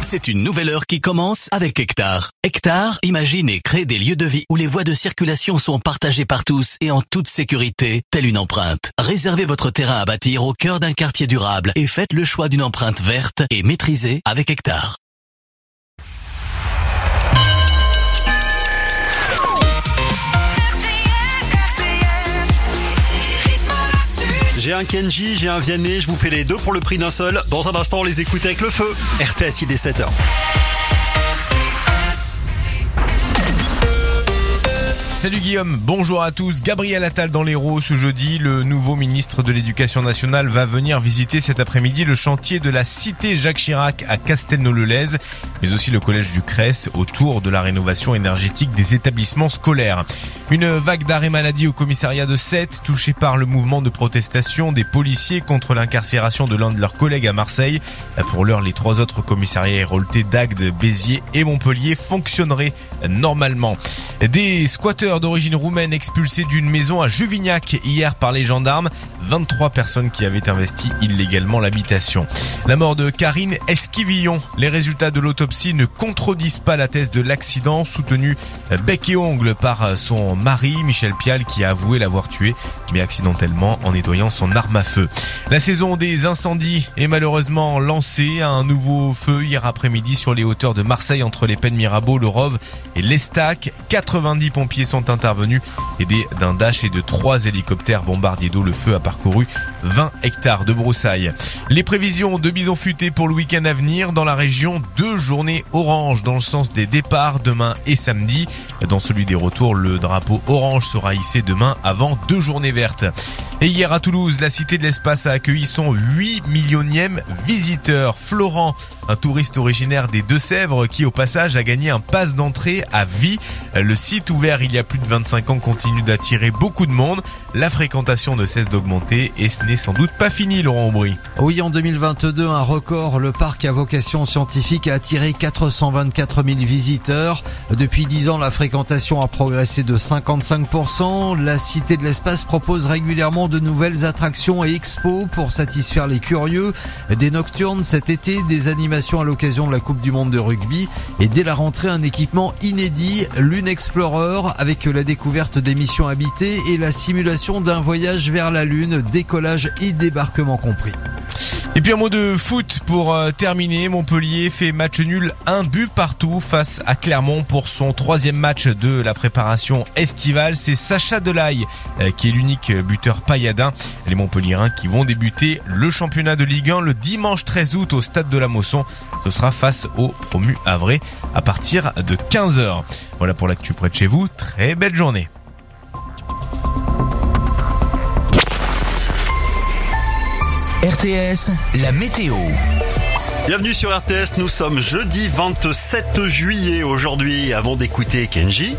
C'est une nouvelle heure qui commence avec Hectare. Hectare imagine et crée des lieux de vie où les voies de circulation sont partagées par tous et en toute sécurité, telle une empreinte. Réservez votre terrain à bâtir au cœur d'un quartier durable et faites le choix d'une empreinte verte et maîtrisée avec Hectare. J'ai un Kenji, j'ai un Vianney, je vous fais les deux pour le prix d'un seul. Dans un instant, on les écoute avec le feu. RTS, il est 7h. Salut Guillaume, bonjour à tous. Gabriel Attal dans l'Hérault ce jeudi. Le nouveau ministre de l'Éducation nationale va venir visiter cet après-midi le chantier de la cité Jacques Chirac à Castelnau-le-Lez, mais aussi le collège du Cress autour de la rénovation énergétique des établissements scolaires. Une vague d'arrêt maladie au commissariat de Sète, touchée par le mouvement de protestation des policiers contre l'incarcération de l'un de leurs collègues à Marseille. Pour l'heure, les 3 autres commissariats héroltés d'Agde, Béziers et Montpellier fonctionneraient normalement. Des squatteurs d'origine roumaine expulsés d'une maison à Juvignac hier par les gendarmes. 23 personnes qui avaient investi illégalement l'habitation. La mort de Karine Esquivillon. Les résultats de l'autopsie ne contredisent pas la thèse de l'accident soutenu bec et ongle par son mari Michel Pial qui a avoué l'avoir tué, mais accidentellement en nettoyant son arme à feu. La saison des incendies est malheureusement lancée. Un nouveau feu hier après-midi sur les hauteurs de Marseille entre les Pennes Mirabeau, le Rove et l'Estac. 90 pompiers sont intervenus, aidés d'un Dash et de 3 hélicoptères bombardiers d'eau. Le feu a parcouru 20 hectares de broussailles. Les prévisions de bison futé pour le week-end à venir dans la région, 2 journées orange dans le sens des départs demain et samedi. Dans celui des retours, le drapeau orange sera hissé demain avant 2 journées vertes. Et hier à Toulouse, la Cité de l'Espace a accueilli son 8 millionième visiteur. Florent, un touriste originaire des Deux-Sèvres qui au passage a gagné un pass d'entrée à vie. Le site ouvert il y a plus de 25 ans continue d'attirer beaucoup de monde. La fréquentation ne cesse d'augmenter et ce n'est sans doute pas fini, Laurent Aubry. Oui, en 2022, un record. Le parc à vocation scientifique a attiré 424 000 visiteurs. Depuis 10 ans, la fréquentation a progressé de 55%. La Cité de l'Espace propose régulièrement de nouvelles attractions et expos pour satisfaire les curieux. Des nocturnes cet été, des animations à l'occasion de la Coupe du Monde de rugby et dès la rentrée, un équipement inédit, Lune Explorer, avec la découverte des missions habitées et la simulation d'un voyage vers la Lune, décollage et débarquement compris. Et puis un mot de foot pour terminer. Montpellier fait match nul, 1 but partout face à Clermont pour son 3e match de la préparation estivale. C'est Sacha Delaye qui est l'unique buteur pailladin. Les Montpelliérains qui vont débuter le championnat de Ligue 1 le dimanche 13 août au stade de la Mosson. Ce sera face au promu Havrais à partir de 15h. Voilà pour l'actu près de chez vous. Très belle journée. RTS, la météo. Bienvenue sur RTS, nous sommes jeudi 27 juillet aujourd'hui. Avant d'écouter Kenji,